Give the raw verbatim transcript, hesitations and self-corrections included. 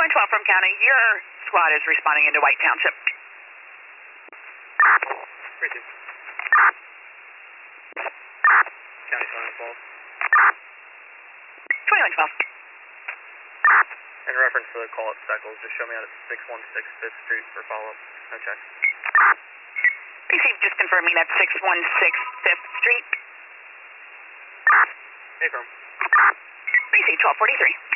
twenty-one twelve from County, your squad is responding into White Township. three two. County twenty-one twelve. twenty-one twelve. In reference to the call-up cycles, just show me out at six one six fifth Street for follow-up. No check. Received, just confirming that's six one six fifth Street. Hey, firm. Received, twelve forty-three.